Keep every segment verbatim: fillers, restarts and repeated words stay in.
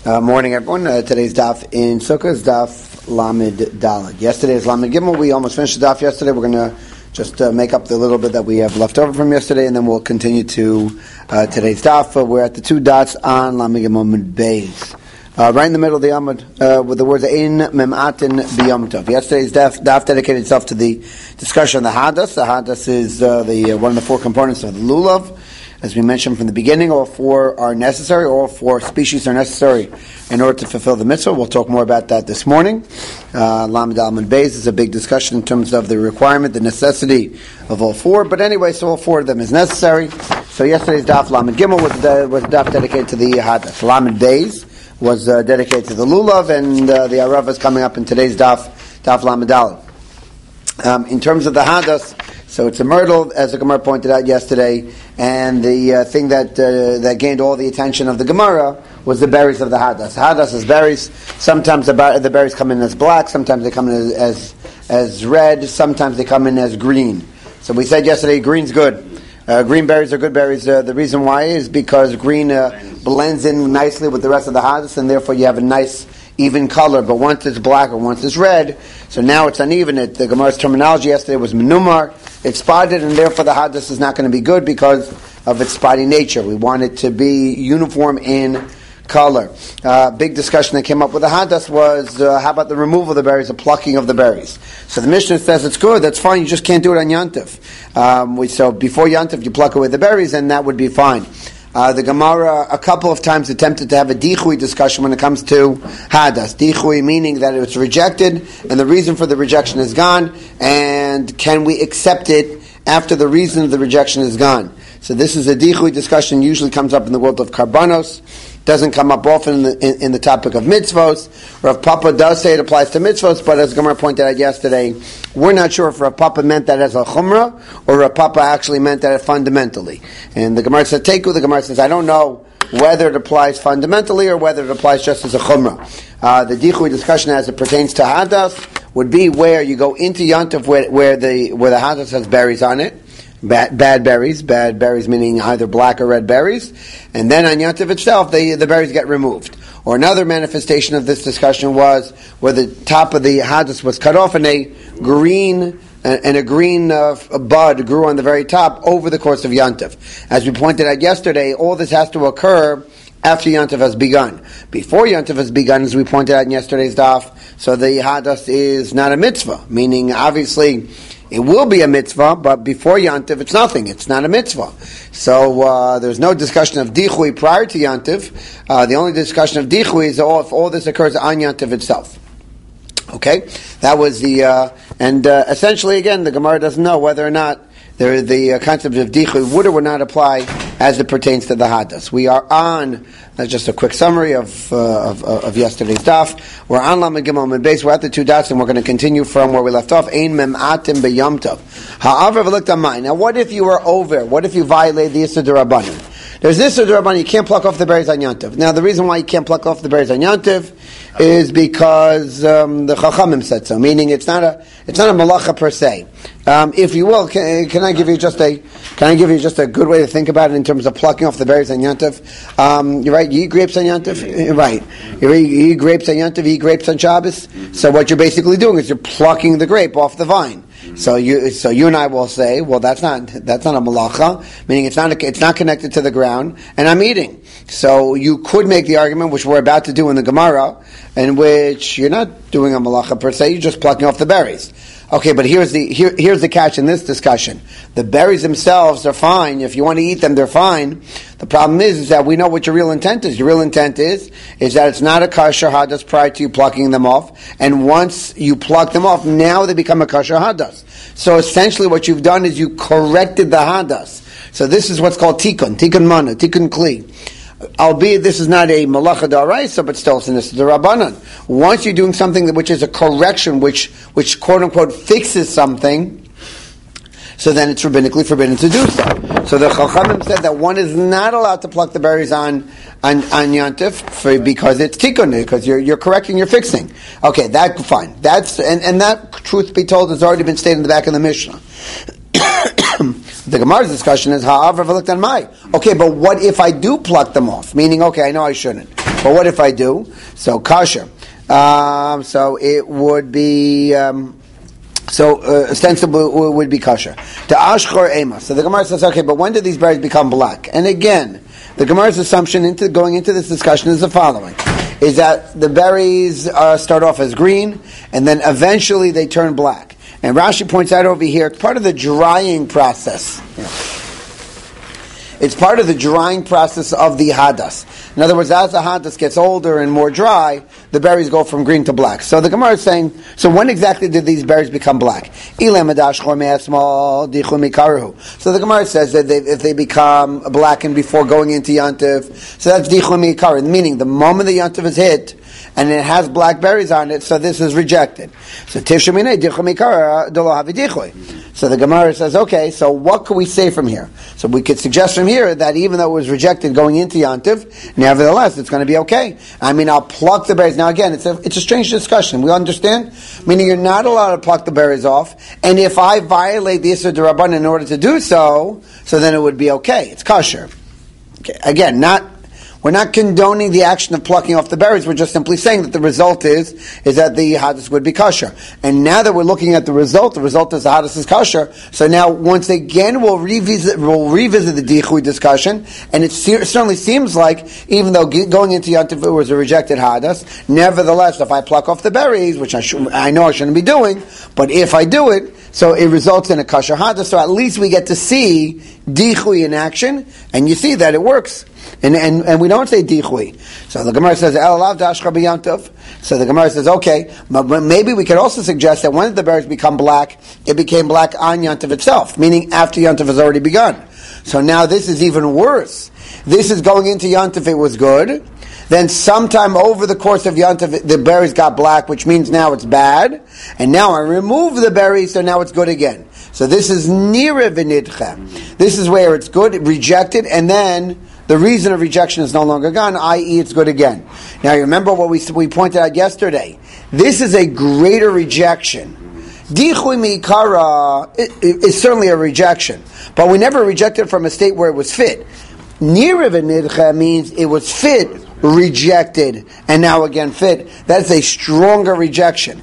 Uh, morning, everyone. Uh, today's daf in Sukkah is daf Lamed Daled. Yesterday is Lamed Gimel. We almost finished the daf yesterday. We're going to just uh, make up the little bit that we have left over from yesterday, and then we'll continue to uh, today's daf. Uh, we're at the two dots on Lamed Gimel Mid Beis. Uh, right in the middle of the Amud, uh, with the words Ein Mem'atin B'Yom Tov. Yesterday's daf, daf dedicated itself to the discussion of the Hadas. The Hadas is uh, the uh, one of the four components of the Lulav. As we mentioned from the beginning, all four are necessary. All four species are necessary in order to fulfill the mitzvah. We'll talk more about that this morning. Uh, Lamed Almond Beis is a big discussion in terms of the requirement, the necessity of all four. But anyway, so all four of them is necessary. So yesterday's daf Lamed Gimel was the was daf dedicated to the Hadas. Lamed Beis was uh, dedicated to the Lulav, and uh, the Arav is coming up in today's daf, daf Lamed Daled. Um, in terms of the Hadas, so it's a myrtle, as the Gemara pointed out yesterday, and the uh, thing that uh, that gained all the attention of the Gemara was the berries of the Hadas. Hadas is berries. Sometimes the, bar- the berries come in as black, sometimes they come in as, as as red, sometimes they come in as green. So we said yesterday, green's good. Uh, green berries are good berries. Uh, the reason why is because green uh, blends in nicely with the rest of the Hadas, and therefore you have a nice even color. But once it's black or once it's red, so now it's uneven. It, the Gemara's terminology yesterday was menumar. It's spotted, and therefore the Hadas is not going to be good because of its spotty nature. We want it to be uniform in color. Uh, big discussion that came up with the Hadas was uh, how about the removal of the berries, the plucking of the berries. So the Mishnah says it's good, that's fine, you just can't do it on Yantif. Um, we, so before Yantif you pluck away the berries and that would be fine. Uh, the Gemara a couple of times attempted to have a dichui discussion when it comes to Hadas. Dichui meaning that it's rejected and the reason for the rejection is gone, and can we accept it after the reason of the rejection is gone? So this is a dichui discussion, usually comes up in the world of karbanos. Doesn't come up often in the, in, in the topic of mitzvos. Rav Papa does say it applies to mitzvos, but as Gemara pointed out yesterday, we're not sure if Rav Papa meant that as a chumrah, or Rav Papa actually meant that fundamentally. And the Gemara says, Teku, the Gemara says, I don't know whether it applies fundamentally or whether it applies just as a chumrah. Uh, the dichui discussion as it pertains to hadas would be where you go into Yantav where, where the where the hadas has berries on it. Bad, bad berries, bad berries meaning either black or red berries, and then on Yantiv itself, they, the berries get removed. Or another manifestation of this discussion was where the top of the hadas was cut off and a green and a green uh, bud grew on the very top over the course of Yantiv. As we pointed out yesterday, all this has to occur after Yantiv has begun. Before Yantiv has begun, as we pointed out in yesterday's daf, so the hadas is not a mitzvah, meaning obviously it will be a mitzvah, but before Yantiv, it's nothing. It's not a mitzvah. So uh, there's no discussion of dichui prior to Yantiv. Uh, the only discussion of dichui is all, if all this occurs on Yantiv itself. Okay? That was the... Uh, and uh, essentially, again, the Gemara doesn't know whether or not there, the uh, concept of dichui would or would not apply as it pertains to the hadas. We are on... That's just a quick summary of uh, of, of yesterday's daf. We're on Lamed Gimel Mid Beis. We're at the two dots, and we're going to continue from where we left off. Ein mem'atim b'yom tov. Ha'aver v'looked on mine. Now, what if you were over? What if you violated the Issur D'Rabbanan? There's this Issur D'Rabbanan. You can't pluck off the berries on Yantiv. Now, the reason why you can't pluck off the berries on Yantiv is because um, the Chachamim said so. Meaning, it's not a it's not a malacha per se. Um, if you will, can, can I give you just a can I give you just a good way to think about it in terms of plucking off the berries on Yantiv? Um, you're right. You eat grapes on Yantiv, right? You eat grapes on Yantiv. You eat grapes on Shabbos. So what you're basically doing is you're plucking the grape off the vine. So you, so you and I will say, well, that's not that's not a malacha, meaning it's not a, it's not connected to the ground, and I'm eating. So you could make the argument, which we're about to do in the Gemara, in which you're not doing a malacha per se, you're just plucking off the berries. Okay, but here's the here, here's the catch in this discussion. The berries themselves are fine. If you want to eat them, they're fine. The problem is, is that we know what your real intent is. Your real intent is is that it's not a kosher hadas prior to you plucking them off. And once you pluck them off, now they become a kosher hadas. So essentially what you've done is you corrected the hadas. So this is what's called tikkun, tikkun mana, tikkun kli. Albeit this is not a malacha d'oraisa, but still it's an Issur D'Rabbanan. Once you're doing something which is a correction, which which quote unquote fixes something, so then it's rabbinically forbidden to do so. So the Chachamim said that one is not allowed to pluck the berries on on, on Yantif for, because it's tikkun, because you're you're correcting, you're fixing. Okay, that fine. That's and, and that, truth be told, has already been stated in the back of the Mishnah. The Gemara's discussion is ha'avra v'looked on my. Okay, but what if I do pluck them off? Meaning, okay, I know I shouldn't. But what if I do? So kosher. Um, so it would be. Um, So uh, ostensibly it would be kosher. To ashchor ema. So the Gemara says, okay, but when did these berries become black? And again, the Gemara's assumption into going into this discussion is the following: is that the berries uh, start off as green, and then eventually they turn black. And Rashi points out over here, it's part of the drying process. Yeah. It's part of the drying process of the hadas. In other words, as the hadas gets older and more dry, the berries go from green to black. So the Gemara is saying, so when exactly did these berries become black? So the Gemara says that they, if they become blackened before going into Yantiv, so that's dichum mikar, meaning the moment the Yantiv is hit, and it has black berries on it, so this is rejected. So tifshamine dichum mikar dolo havidichui. So the Gemara says, okay, so what can we say from here? So we could suggest from here that even though it was rejected going into Yantiv, nevertheless, it's going to be okay. I mean, I'll pluck the berries. Now again, it's a, it's a strange discussion. We understand? Meaning you're not allowed to pluck the berries off, and if I violate the Issur D'Rabbanan in order to do so, so then it would be okay. It's kosher. Okay. Again, not... We're not condoning the action of plucking off the berries. We're just simply saying that the result is is that the hadas would be kosher. And now that we're looking at the result, the result is the hadas is kosher. So now, once again, we'll revisit we'll revisit the dichui discussion. And it se- certainly seems like, even though g- going into Yantiv was a rejected hadas, nevertheless, if I pluck off the berries, which I sh- I know I shouldn't be doing, but if I do it, so it results in a kosher hadas. So at least we get to see dichui in action, and you see that it works. And, and and we don't say dichui. So the Gemara says, El alav dashcha b'yantiv. So the Gemara says, okay, but maybe we could also suggest that when the berries become black, it became black on Yantiv itself, meaning after Yantiv has already begun. So now this is even worse. This is going into Yantiv, it was good. Then sometime over the course of Yantiv, the berries got black, which means now it's bad. And now I remove the berries, so now it's good again. So this is nira v'nidcha. This is where it's good, rejected, and then the reason of rejection is no longer gone, that is it's good again. Now you remember what we we pointed out yesterday. This is a greater rejection. Dichui mikara is certainly a rejection, but we never rejected from a state where it was fit. Nira v'nidcha means it was fit, rejected, and now again fit. That's a stronger rejection.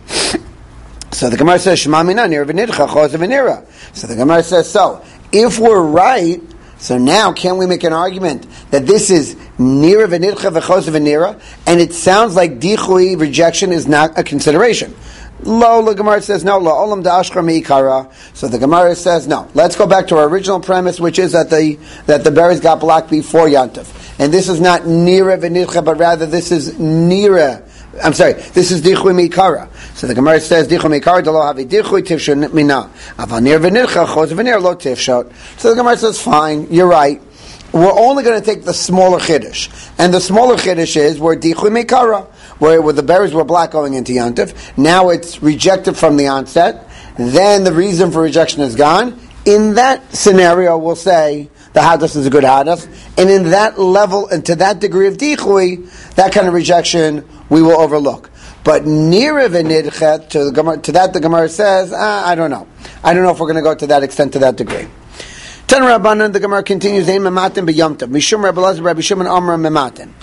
So the Gemara says, Shema mina nira v'nidcha chos v'nira. So the Gemara says, so if we're right, so now can we make an argument that this is nira v'nidcha v'chos v'nira, and it sounds like dichui rejection is not a consideration? Lo, the Gemara says no. Lo olam da'ashchar meikara. So the Gemara says no. Let's go back to our original premise, which is that the that the berries got black before Yantiv, and this is not nira v'nidcha, but rather this is nira. I'm sorry, this is dichui meikara. So the Gemara says dichui meikara delo havi dichui tifshon mina aval nir v'nidcha chos v'nir lo tifshot. So the Gemara says fine, you're right. We're only going to take the smaller chiddush, and the smaller chiddush is where dichui meikara, where, where the berries were black going into Yantiv. Now it's rejected from the onset. Then the reason for rejection is gone. In that scenario, we'll say the hadas is a good hadas, and in that level and to that degree of dichui, that kind of rejection we will overlook. But nira v'nidcha, to the Gemara, to that the Gemara says, ah, I don't know. I don't know if we're going to go to that extent, to that degree. Ten Rabbanan, the Gemara continues, Ein mematin b'yomtav. Mishum Rabbi Elazar, Rabbi Shimon Amar mematin.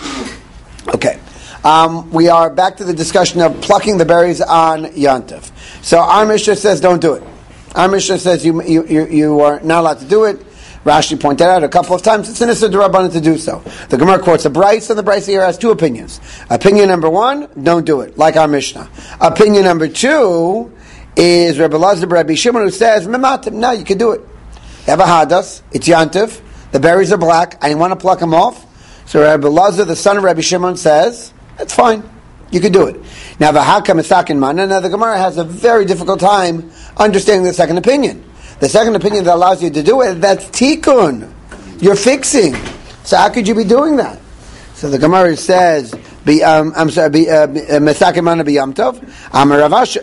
Okay. Um, we are back to the discussion of plucking the berries on Yantiv. So our Mishnah says don't do it. Our Mishnah says you, you, you, you are not allowed to do it. Rashi pointed out a couple of times it's an Issur D'Rabbanan to do so. The Gemara quotes a Bryce, and the Bryce here has two opinions. Opinion number one, don't do it, like our Mishnah. Opinion number two is Rabbi Elazar, Rabbi Shimon, who says, Mematim, no, you can do it. You have a hadas, it's Yantiv, the berries are black, and you want to pluck them off. So Rabbi Elazar, the son of Rabbi Shimon, says, that's fine, you can do it. Now, the Hakam Esakin Mana, now the Gemara has a very difficult time understanding the second opinion. The second opinion that allows you to do it, that's tikkun. You're fixing. So how could you be doing that? So the Gemara says, be, um, I'm sorry, be, uh, Mesakim Mana b'yamtov, Amaravashi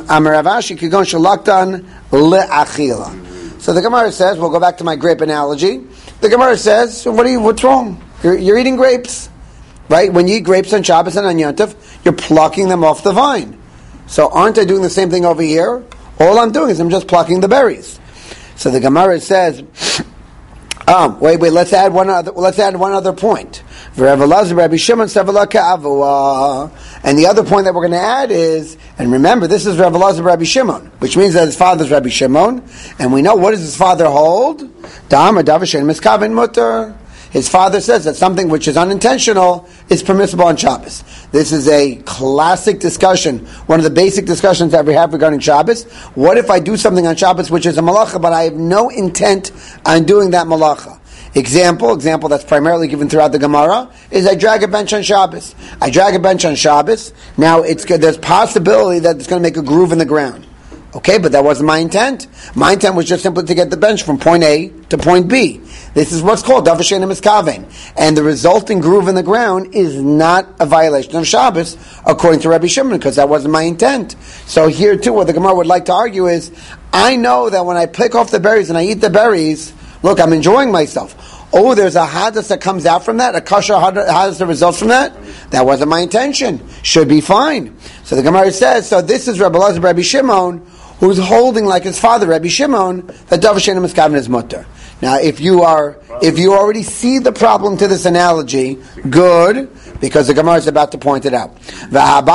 kigon shalaktan le'achila. So the Gemara says, we'll go back to my grape analogy. The Gemara says, what are you, what's wrong? You're, you're eating grapes. Right? When you eat grapes on Shabbos and on Yantiv, you're plucking them off the vine. So aren't I doing the same thing over here? All I'm doing is I'm just plucking the berries. So the Gemara says, um, wait, wait, let's add one other, let's add one other point. Rav Elazar Rabbi Shimon Savela Ka'avua. And the other point that we're going to add is, and remember, this is Rav Elazar Rabbi Shimon, which means that his father is Rabbi Shimon, and we know what does his father hold? Da'amar Davashen Miskaven Mutter. His father says that something which is unintentional is permissible on Shabbos. This is a classic discussion, one of the basic discussions that we have regarding Shabbos. What if I do something on Shabbos which is a malacha, but I have no intent on doing that malacha? Example, example that's primarily given throughout the Gemara, is I drag a bench on Shabbos. I drag a bench on Shabbos. Now, it's there's possibility that it's going to make a groove in the ground. Okay, but that wasn't my intent. My intent was just simply to get the bench from point A to point B. This is what's called Davar She'eino Miskaven. And the resulting groove in the ground is not a violation of Shabbos, according to Rabbi Shimon, because that wasn't my intent. So here too, what the Gemara would like to argue is, I know that when I pick off the berries and I eat the berries, look, I'm enjoying myself. Oh, there's a hadas that comes out from that, a kasha hadas that results from that. That wasn't my intention. Should be fine. So the Gemara says, so this is Rabbi Elazar Rabbi Shimon, who's holding like his father, Rabbi Shimon, that Davar She'eino Miskaven is mutter. Now, if you are, if you already see the problem to this analogy, good, because the Gemara is about to point it out. So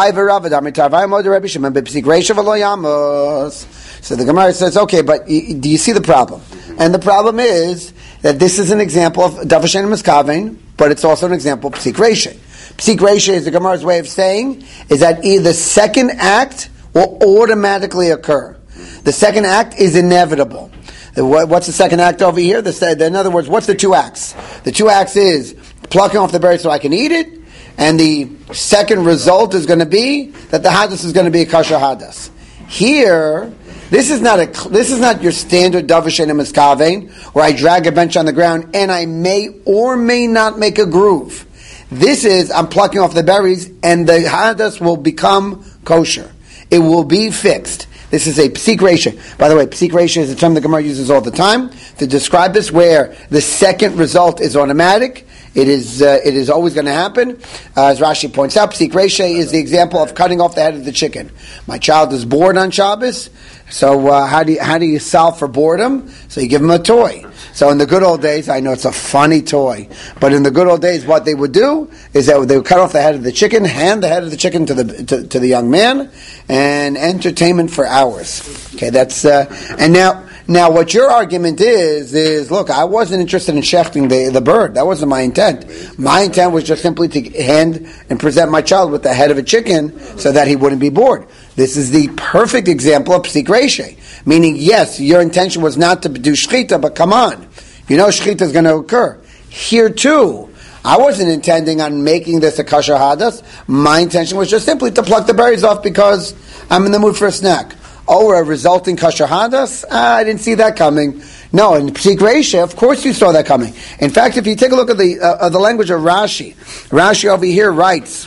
the Gemara says, okay, but do you see the problem? And the problem is that this is an example of Davar She'eino Miskaven, but it's also an example of Psik Reisha. Psik Reisha is the Gemara's way of saying is that either the second act will automatically occur. The second act is inevitable. What's the second act over here? The, in other words, what's the two acts? The two acts is plucking off the berry so I can eat it, and the second result is going to be that the hadas is going to be a kasher hadas. Here, this is not a this is not your standard Davar She'eino Miskaven, where I drag a bench on the ground and I may or may not make a groove. This is I'm plucking off the berries and the hadas will become kosher. It will be fixed. This is a Psik Reisha. By the way, Psik Reisha is a term the Gemara uses all the time to describe this, where the second result is automatic. It is uh, it is always going to happen. Uh, as Rashi points out, Psik Reisha is the example of cutting off the head of the chicken. My child is bored on Shabbos, so uh, how do you, how do you solve for boredom? So you give him a toy. So in the good old days, I know it's a funny toy, but in the good old days, what they would do is that they would cut off the head of the chicken, hand the head of the chicken to the to, to the young man, and entertainment for hours. Okay, that's uh, and now. Now, what your argument is, is, look, I wasn't interested in shechting the, the bird. That wasn't my intent. My intent was just simply to hand and present my child with the head of a chicken so that he wouldn't be bored. This is the perfect example of Psik Reisha. Meaning, yes, your intention was not to do shechita, but come on. You know shechita is going to occur. Here, too, I wasn't intending on making this a kasher hadas. My intention was just simply to pluck the berries off because I'm in the mood for a snack. Oh, a resulting kasher hadas? Ah, I didn't see that coming. No, in Psik Reisha, of course you saw that coming. In fact, if you take a look at the uh, uh, the language of Rashi, Rashi over here writes,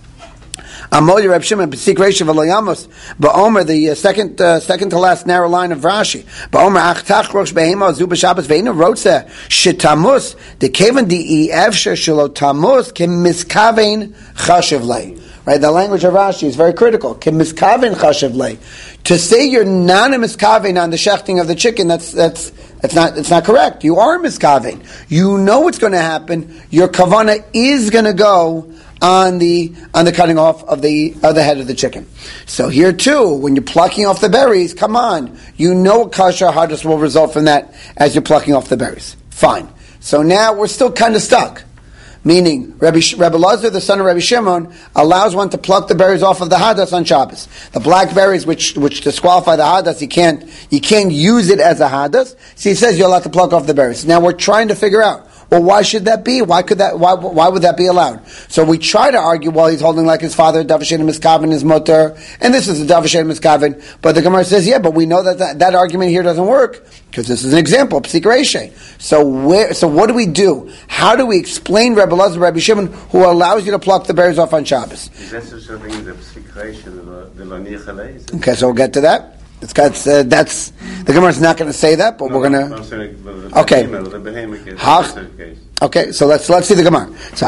Amodi Reb Shimon Psik Reisha v'lo yamos ba'omer, the uh, second uh, second to last narrow line of Rashi. Ba'omer achtach rosh behema zu b'Shabbos ve'ina rotze shetamus dekevan di efsher shelo tamus kim miskavein chashiv lei. Right, the language of Rashi is very critical. Kim miskavein chashiv lei. To say you're not a miskavein on the shechting of the chicken, that's that's that's not that's not correct. You are a miskavein. You know what's going to happen. Your kavana is going to go on the on the cutting off of the of the head of the chicken. So here too, when you're plucking off the berries, come on, you know kasher hadas will result from that as you're plucking off the berries. Fine. So now we're still kind of stuck. Meaning, Rabbi, Rabbi Elazar, the son of Rabbi Shimon, allows one to pluck the berries off of the hadas on Shabbos. The black berries, which which disqualify the hadas, you can't you can't use it as a hadas. So he says you're allowed to pluck off the berries. Now we're trying to figure out, well, why should that be? Why could that? Why why would that be allowed? So we try to argue while he's holding like his father, Davar She'eino Miskaven is mutter, and this is a Davar She'eino Miskaven. But the Gemara says, yeah, but we know that that, that argument here doesn't work because this is an example of Psik Reisha. So where? So what do we do? How do we explain Rabbi Elazar, Rabbi Shimon, who allows you to pluck the berries off on Shabbos? Okay, so we'll get to that. It's got, uh, that's the Gemara is not going to say that, but no, we're going to. Okay. Okay, so let's let's see the Gemara. So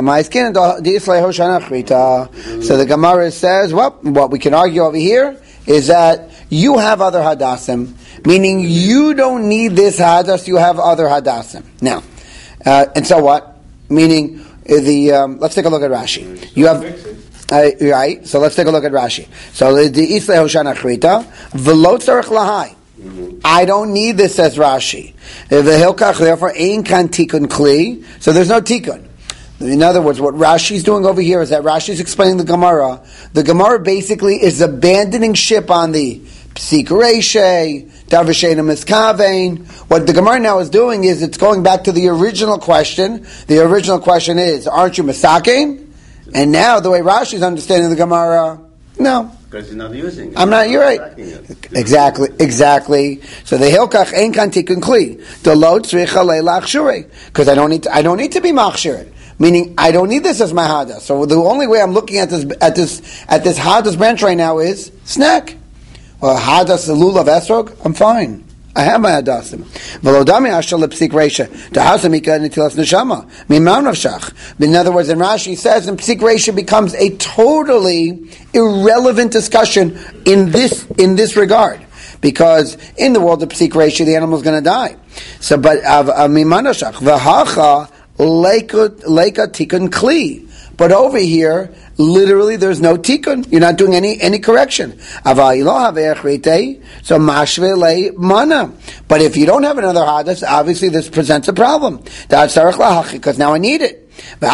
so the Gemara says, well, what we can argue over here is that you have other hadasim, meaning you don't need this hadas, you have other hadasim. Now, uh, and so what? Meaning, the um, let's take a look at Rashi. You have uh, right. So let's take a look at Rashi. So the Isla Hoshana Chrita v'lo tzarich lahai. I don't need this, says Rashi. Therefore, ein kan tikun kli. So there's no tikun. In other words, what Rashi's doing over here is that Rashi's explaining the Gemara. The Gemara basically is abandoning ship on the psik reishe, davashena miskavein. What the Gemara now is doing is it's going back to the original question. The original question is, aren't you misakein? And now the way Rashi's understanding the Gemara, no. Because you're not using it. I'm not, you're right. Exactly, exactly. So the hilkach ein kan tikun kli. The lo tzricha leilach shure. Because I don't need to, I don't need to be machshired. Meaning, I don't need this as my hadas. So the only way I'm looking at this, at this, at this hadas branch right now is snack. Well, hadas the lulav esrog, I'm fine. I have my hadasim. Velodami ashal lepsik reisha. Dahasamika nitilas neshama. Mimam nafshach. In other words, in Rashi says, and psik reisha becomes a totally irrelevant discussion in this in this regard, because in the world of psik reisha, the animal is going to die. So, but mimam nafshach v'hacha leika leika tikun kli. But over here, literally, there's no tikkun. You're not doing any any correction. So mashve mana. But if you don't have another hadas, obviously this presents a problem. Because now I need it.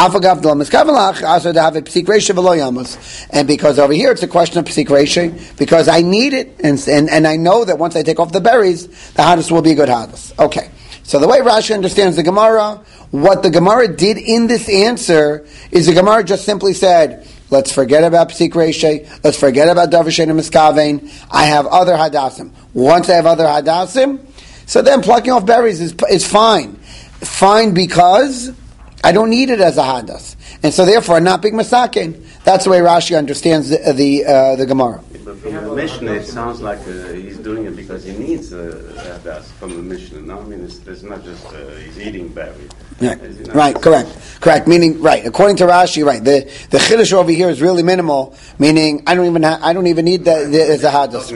And because over here it's a question of psik reisha, because I need it, and, and and I know that once I take off the berries, the hadas will be a good hadas. Okay. So the way Rashi understands the Gemara, what the Gemara did in this answer is the Gemara just simply said, let's forget about psik reisha, let's forget about davashena miskavein. I have other hadasim. Once I have other hadasim, so then plucking off berries is is fine. Fine because I don't need it as a hadas. And so therefore I'm not big masakin. That's the way Rashi understands the the, uh, the Gemara. But from the Mishnah, it sounds like uh, he's doing it because he needs uh, that from the Mishnah. No, I mean it's, it's not just uh, he's eating berries. Right, right, correct, correct. Meaning, right. According to Rashi, right. The the chiddush over here is really minimal. Meaning, I don't even ha- I don't even need the, the as a hadas.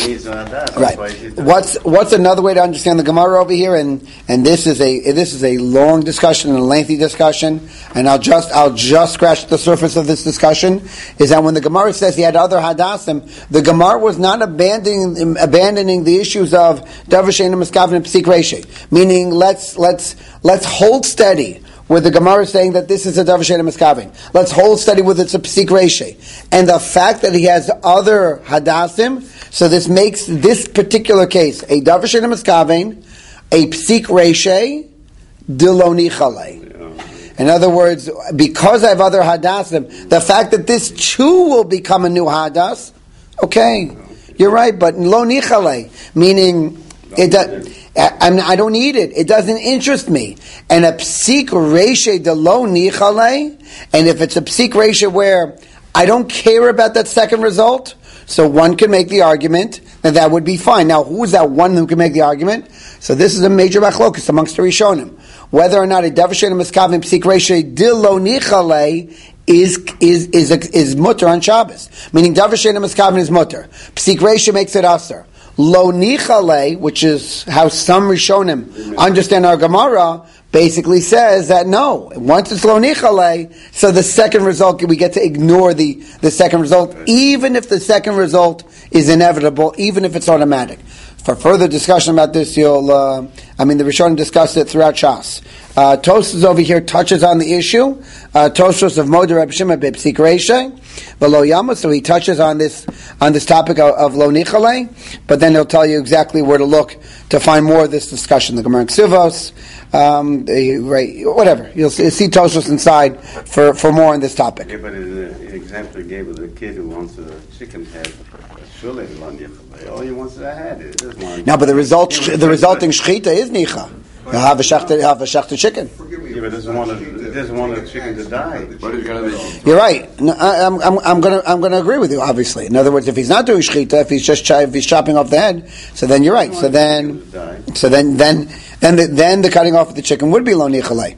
Right. What's what's another way to understand the Gemara over here? And and this is a this is a long discussion and a lengthy discussion. And I'll just I'll just scratch the surface of this discussion. Is that when the Gemara says he had other hadasim, the Gemara was not abandoning abandoning the issues of davashena miskaven and psik reisha. Meaning, let's let's let's hold steady where the Gemara is saying that this is a davashena miskaven. Let's hold steady with it's a psik reisha. And the fact that he has other hadasim, so this makes this particular case a davashena miskaven, a psik reisha, diloni chale. In other words, because I have other hadasim, the fact that this too will become a new hadas, okay, you're right, but lo nichale, meaning it does. I, I don't need it. It doesn't interest me. And a psik reisha de lo nichale, and if it's a psik reisha where I don't care about that second result, so one can make the argument that that would be fine. Now, who is that one who can make the argument? So this is a major machlokus amongst the Rishonim. Whether or not a davashena miskaven psik reisha de lo nichale is is is is, is mutter on Shabbos. Meaning davashena miskaven is mutter. Psik reisha makes it aser. Lo nichale, which is how some Rishonim understand our Gemara, basically says that no, once it's lo nichale, so the second result, we get to ignore the, the second result, even if the second result is inevitable, even if it's automatic. For further discussion about this, you'll, uh, I mean, the Rishonim discussed it throughout Shas. Uh, Tosfos over here touches on the issue. Uh, Tosfos of Moder Reb Shimon B'Psik Reisha, V'lo Yama, so he touches on this on this topic of, of Lo Nichale, but then he'll tell you exactly where to look to find more of this discussion. The Gemara Ksivos, um, right, whatever. You'll see, see Tosfos inside for, for more on this topic. Yeah, but in the example he gave of the kid who wants a chicken head, surely Lo Nichale. All he wants is a head. No, but the result, the resulting shechita is nicha. You have a shechted, have a shechted chicken. Yeah, but doesn't want to, doesn't want the chicken to die. You're right. No, I, I'm, I'm, I'm going to, I'm going to agree with you. Obviously, in other words, if he's not doing shechita, if he's just if he's chopping off the head, so then you're right. So then, so then, then, then, the, then the cutting off of the chicken would be lo nichale.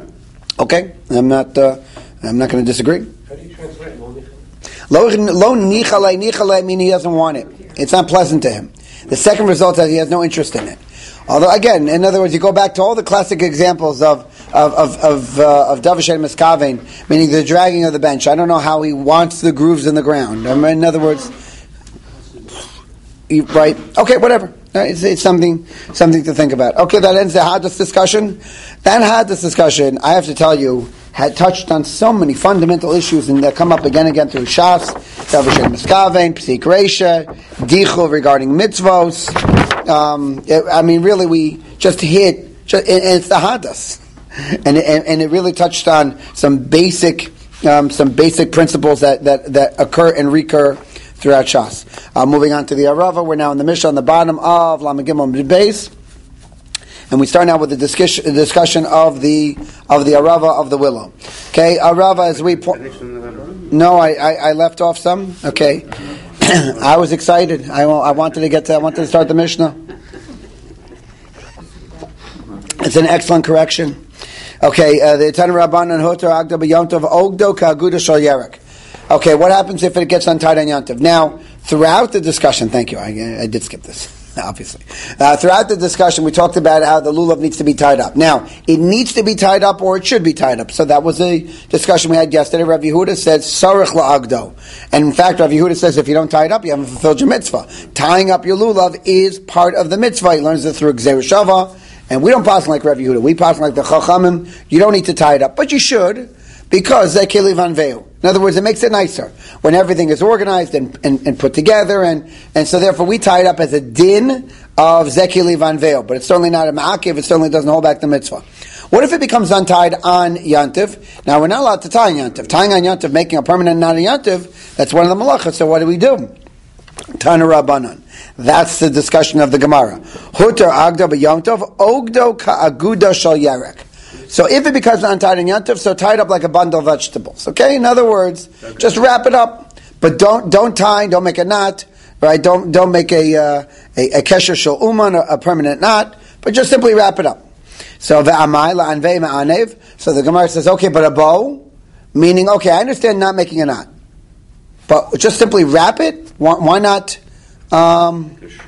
Okay, I'm not, uh, I'm not going to disagree. How do you translate lo nichale? Lo, lo nichale, nichale meaning he doesn't want it. It's not pleasant to him. The second result is he has no interest in it. Although, again, in other words, you go back to all the classic examples of of of of, uh, of Davashem Miskaven, meaning the dragging of the bench. I don't know how he wants the grooves in the ground. I mean, in other words, he, right? Okay, whatever. It's, it's something something to think about. Okay, that ends the Hadas discussion. That Hadas discussion, I have to tell you, had touched on so many fundamental issues and that come up again and again through Shas, Davashem Miskaven, Psik Reisha, Dichul regarding mitzvos. Um, it, I mean, really, we just hit, just, and, and it's the Hadas, and, and and it really touched on some basic um, some basic principles that, that, that occur and recur throughout Shas. Uh, moving on to the Arava, we're now in the Mishnah on the bottom of Lamed Gimel Beis. And we start now with the discussion, discussion of the of the Arava of the willow. Okay, Arava as we po- no, I, I, I left off some. Okay, I was excited. I, I wanted to get to. I wanted to start the Mishnah. It's an excellent correction. Okay, uh, the Tana Rabbanan Hotar Agda B'Yom Ogdo Ka'aguda Shal Yerek. Okay, what happens if it gets untied on Yom Tov? Now, throughout the discussion, thank you. I, I did skip this. Obviously. Uh, throughout the discussion, we talked about how the lulav needs to be tied up. Now, it needs to be tied up or it should be tied up. So that was a discussion we had yesterday. Rav Yehuda says, Sarich la'agdo. And in fact, Rav Yehuda says, if you don't tie it up, you haven't fulfilled your mitzvah. Tying up your lulav is part of the mitzvah. He learns it through Gzeir Shava. And we don't pass like Rav Yehuda. We pass like the Chachamim. You don't need to tie it up. But you should, because they kili van veu. In other words, it makes it nicer when everything is organized and, and, and put together, and, and so therefore we tie it up as a din of zekili van veil, but it's certainly not a ma'akiv, it certainly doesn't hold back the mitzvah. What if it becomes untied on Yantiv? Now we're not allowed to tie on Yantiv. Tying on Yantiv, making a permanent knot on Yantiv, that's one of the malachas, so what do we do? Tana Rabbanan. That's the discussion of the Gemara. Hutar agda b'yomtov, ogdo ka'aguda shal yarek. So if it becomes untied in Yantiv, so tie it up like a bundle of vegetables. Okay? In other words, okay. Just wrap it up. But don't don't tie, don't make a knot, right? Don't don't make a uh, a, a kesher shel uman, a, a permanent knot, but just simply wrap it up. So ve'amai la'anvei ma'anev. So the Gemara says, okay, but a bow, meaning, okay, I understand not making a knot, but just simply wrap it. Why, why not? Um,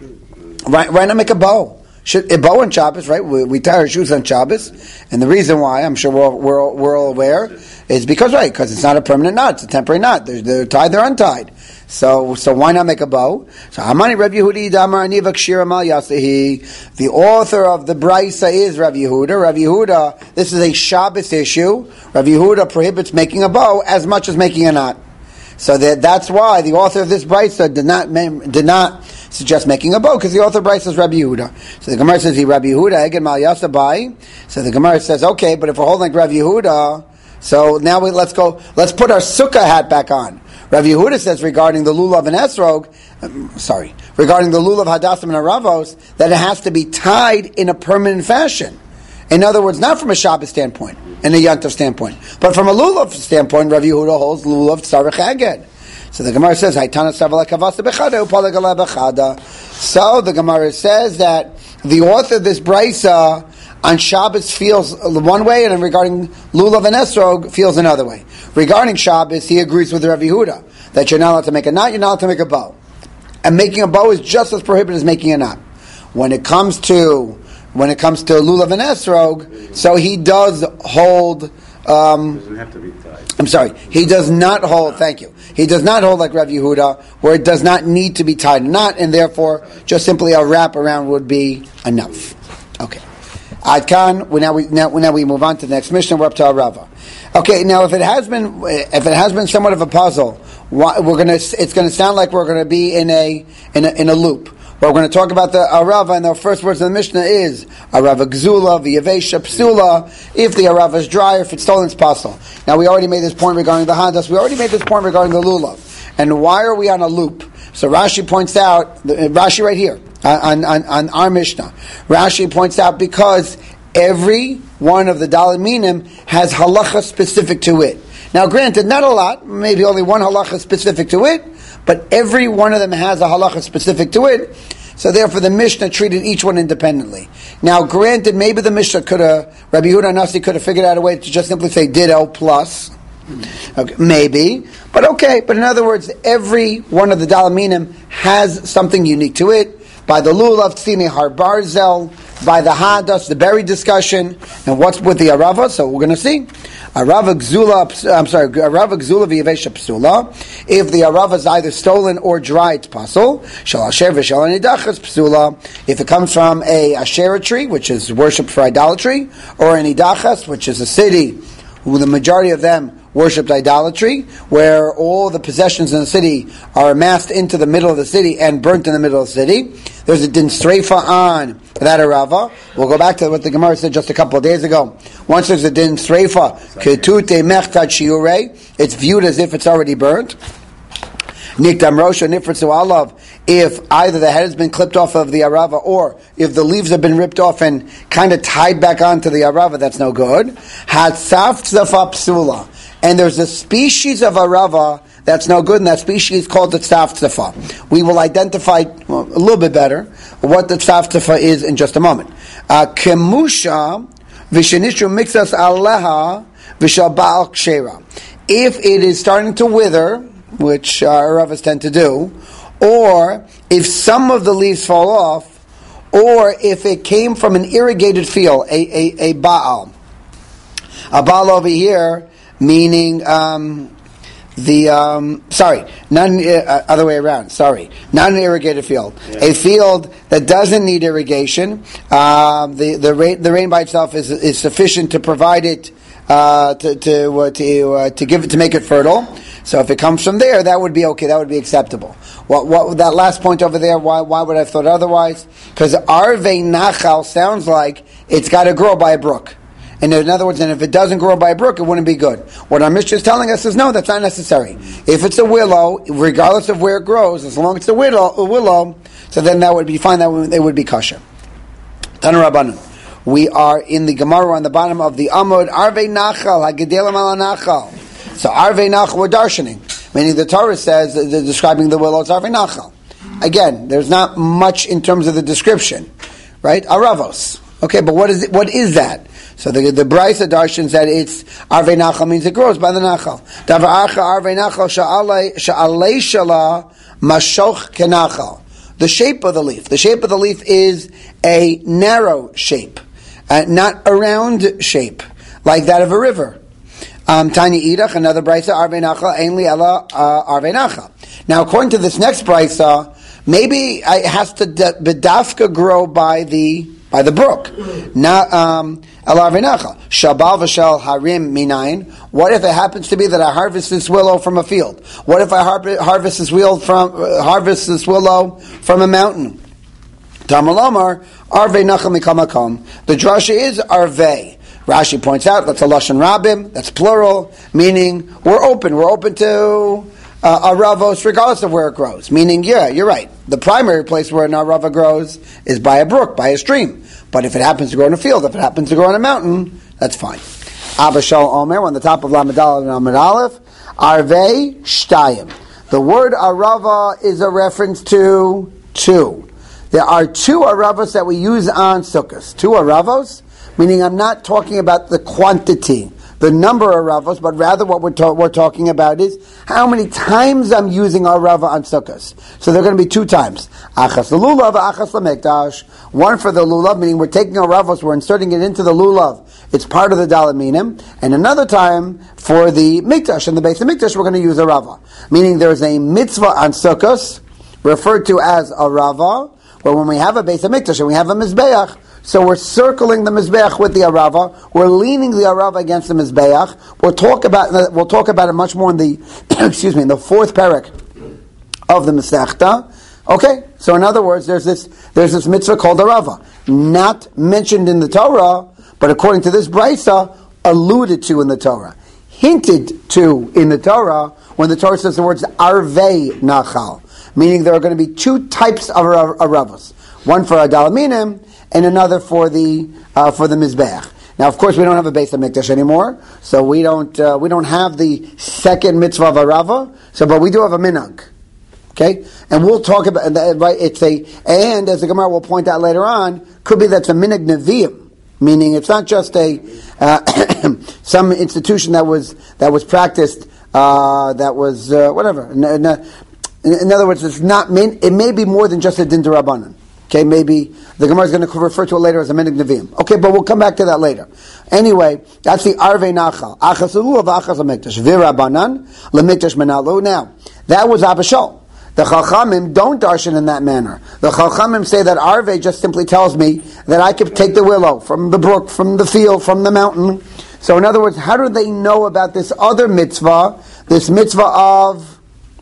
why, why not make a bow? Should, a bow on Shabbos, right? We, we tie our shoes on Shabbos, and the reason why, I'm sure we're all, we're all, we're all aware, is because, right, because it's not a permanent knot, it's a temporary knot. They're, they're tied, they're untied. So, so why not make a bow? So, Hamani Rav Yehudi Damar Aniva Kshira Mal Yasahi. The author of the Braisa is Rav Yehuda. Rav Yehuda, this is a Shabbos issue. Rav Yehuda prohibits making a bow as much as making a knot. So that, that's why the author of this Braisa did not did not suggest making a bow, because the author of Braisa is Rabbi Yehuda. So the Gemara says, "He Rabbi Yehuda Eged Mal Yasabai." So the Gemara says, "Okay, but if we're holding like Rabbi Yehuda, so now we, let's go. Let's put our sukkah hat back on." Rabbi Yehuda says regarding the lulav and esrog, um, sorry, regarding the lulav hadassim and aravos, that it has to be tied in a permanent fashion. In other words, not from a Shabbos standpoint and a Yantav standpoint, but from a lulav standpoint, Rav Yehuda holds lulav tzarech aged. So the Gemara says, "Haitana savala kavasa bechada upalagala bechada." So the Gemara says that the author of this brisa on Shabbos feels one way, and regarding lulav and esrog feels another way. Regarding Shabbos, he agrees with Rav Yehuda that you're not allowed to make a knot, you're not allowed to make a bow, and making a bow is just as prohibited as making a knot. When it comes to When it comes to lulav and esrog, so he does hold. Um, doesn't have to be tied. I'm sorry, he does not hold. Thank you. He does not hold like Rav Yehuda, where it does not need to be tied in a knot, and therefore just simply a wrap around would be enough. Okay. Ad kan. Now we now, now we move on to the next mission. We're up to Arava. Okay. Now, if it has been if it has been somewhat of a puzzle, why, we're gonna it's going to sound like we're going to be in a in a in a loop. But we're going to talk about the Arava, and the first words of the Mishnah is Arava Gzula, V'yavesha Psula, if the Arava is dry, if it's stolen, it's possible. Now, we already made this point regarding the Hadas, we already made this point regarding the Lulav. And why are we on a loop? So Rashi points out, Rashi right here, on, on, on our Mishnah, Rashi points out because every one of the Daled Minim has halacha specific to it. Now, granted, not a lot, maybe only one halacha specific to it, but every one of them has a halacha specific to it, so therefore the Mishnah treated each one independently. Now, granted, maybe the Mishnah could have, Rabbi Yehuda Nasi could have figured out a way to just simply say ditto plus, okay, maybe, but okay, but in other words, every one of the Daled Minim has something unique to it. By the lulav tzine har barzel, by the Hadas, the berry discussion, and what's with the Arava. So we're going to see. Arava Gzula, I'm sorry, Arava Gzula v'yevesha psula. If the Arava is either stolen or dry, it's pasul. Shal asher v'shal anidachas psula. If it comes from a Asherah tree, which is worshipped for idolatry, or an idachas, which is a city who the majority of them worshipped idolatry, where all the possessions in the city are amassed into the middle of the city and burnt in the middle of the city. There's a din streifa on that Arava. We'll go back to what the Gemara said just a couple of days ago. Once there's a din streifa, ketute mechtat shiurei, it's viewed as if it's already burnt. Nikdam rosha nifritzu alav, if either the head has been clipped off of the Arava or if the leaves have been ripped off and kind of tied back onto the Arava, that's no good. Hatzaf tzafa psula. And there's a species of Arava that's no good, and that species is called the tzaf tzafa. We will identify well, a little bit better what the tzaf tzafa is in just a moment. Kemusha v'shenishu mixas aleha v'shal ba'al kshera. If it is starting to wither, which uh, Aravas tend to do, or if some of the leaves fall off, or if it came from an irrigated field, a, a, a Baal. A Baal over here, meaning um, the, um, sorry, not an, uh, other way around, sorry, not an irrigated field. Yeah. A field that doesn't need irrigation, uh, the, the, rain, the rain by itself is, is sufficient to provide it, uh, to, to, uh, to, uh, to give it, to make it fertile. So if it comes from there, that would be okay. That would be acceptable. What, what that last point over there? Why, why would I have thought otherwise? Because arvei nachal sounds like it's got to grow by a brook. And in other words, and if it doesn't grow by a brook, it wouldn't be good. What our Mishnah is telling us is no, that's not necessary. If it's a willow, regardless of where it grows, as long as it's a willow, a willow, so then that would be fine. That would, it would be kosher. Tanu Rabbanan. We are in the Gemara on the bottom of the Amud. Arvei nachal hagedelim ala nachal. So Arvei Nachal we're darshaning, meaning the Torah says, uh, describing the willow, it's Arvei Nachal. Again, there's not much in terms of the description, right? Aravos. Okay, but what is it, what is that? So the the Brisa darshan said it's Arvei Nachal means it grows by the Nachal. Davar Archa Arvei Nachal sha'alei sha'alei shala mashoch kenachal. The shape of the leaf. The shape of the leaf is a narrow shape, uh, not a round shape like that of a river. Um, Tanya Idach, another brisa, Arvei Nachal, Ainli Ella, Arvei Nachal. Now, according to this next brisa, maybe it has to bedafka grow by the by the brook. Not um, Ella Arvei Nachal. Shabal v'shel harim minayin. What if it happens to be that I harvest this willow from a field? What if I har- harvest this willow from uh, harvest this willow from a mountain? Tamalomar Arvei Nachal mikamakom. The drasha is Arvei. Rashi points out that's a lashon rabim, that's plural, meaning we're open. We're open to uh, aravos regardless of where it grows. Meaning, yeah, you're right. The primary place where an arava grows is by a brook, by a stream. But if it happens to grow in a field, if it happens to grow in a mountain, that's fine. Abba Shal Omer, on the top of Lamed Aleph and Lamed Aleph, Arvei Shtayim. The word arava is a reference to two. There are two aravos that we use on sukkahs. Two aravos. Meaning I'm not talking about the quantity, the number of ravos, but rather what we're, ta- we're talking about is how many times I'm using our rava on sukkahs. So there are going to be two times. Achas lulav, achas lamekdash. One for the lulav, meaning we're taking our ravos, we're inserting it into the lulav. It's part of the dalaminim. And another time for the mikdash. In the base of mikdash, we're going to use a rava. Meaning there's a mitzvah on sukkahs, referred to as a rava, where when we have a base of mikdash and we have a mizbeach, so we're circling the mizbeach with the arava. We're leaning the arava against the mizbeach. We'll talk about we'll talk about it much more in the excuse me in the fourth parak of the Masechta. Okay, so in other words, there's this there's this mitzvah called arava, not mentioned in the Torah, but according to this brisa, alluded to in the Torah, hinted to in the Torah when the Torah says the words arvei nachal, meaning there are going to be two types of aravos, one for adalaminim and another for the uh, for the mizbeach. Now, of course, we don't have a Beis HaMikdash anymore, so we don't uh, we don't have the second mitzvah of arava. So, but we do have a minhag, okay? And we'll talk about right. It's a and as the Gemara will point out later on, could be that's a minhag neviim, meaning it's not just a uh, some institution that was that was practiced uh, that was uh, whatever. In, in, in other words, it's not. It may be more than just a din d'Rabbanan. Okay, maybe the Gemara is going to refer to it later as a minig neviim. Okay, but we'll come back to that later. Anyway, that's the arvei nachal. Achas ulu of achas hamikdash. V'Rabbanan lemikdash menalu. Now, that was Abishol. The Chachamim don't darshan in that manner. The Chachamim say that arvei just simply tells me that I could take the willow from the brook, from the field, from the mountain. So in other words, how do they know about this other mitzvah, this mitzvah of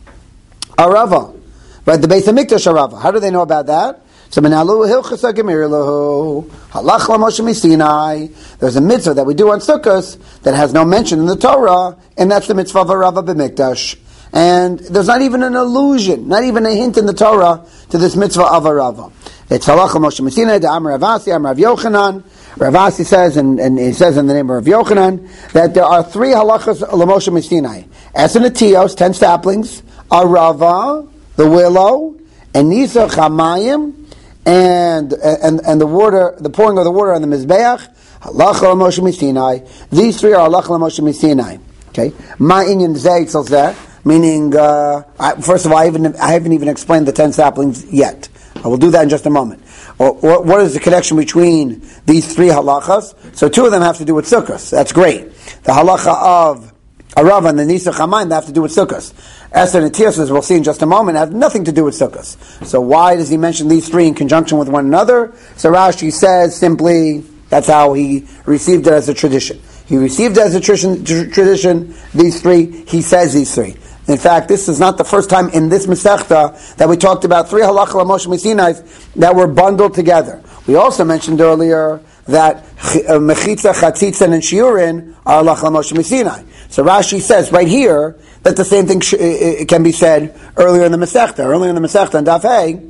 arava? Right, the Beis HaMikdash arava. How do they know about that? So menalu hilchasa gemir lahu halach laMoshe miSinai. There's a mitzvah that we do on Sukkos that has no mention in the Torah, and that's the mitzvah of arava b'mikdash. And there's not even an allusion, not even a hint in the Torah to this mitzvah of arava. It's halach laMoshe miSinai. The Amar Ravasi, Amar Rav Yochanan. Ravasi says, and, and he says in the name of Rav Yochanan, that there are three halachas laMoshe miSinai: Eser Netios, ten saplings; arava, the willow; and Nisa Chamayim, and and and the water, the pouring of the water on the mizbeach. Halacha l'Moshe miSinai. These three are halacha l'Moshe miSinai. Okay, ma inyan zeh tzal zeh, meaning uh, I, first of all, I haven't I haven't even explained the ten saplings yet. I will do that in just a moment. Or, or, what is the connection between these three halachas? So two of them have to do with sukkahs. That's great. The halacha of arava and the nisa chamayim, they have to do with sukkahs. Eser Netios, as we'll see in just a moment, have nothing to do with sukkahs. So why does he mention these three in conjunction with one another? So Rashi says simply, that's how he received it as a tradition. He received it as a tradition, tradition these three, he says these three. In fact, this is not the first time in this Masechta that we talked about three halacha l'Moshe miSinai that were bundled together. We also mentioned earlier that mechitza, chatzitza, and shiurin are halacha l'Moshe miSinai. So Rashi says right here that the same thing sh- it can be said earlier in the Masechta. Earlier in the Masechta in Daf Hey,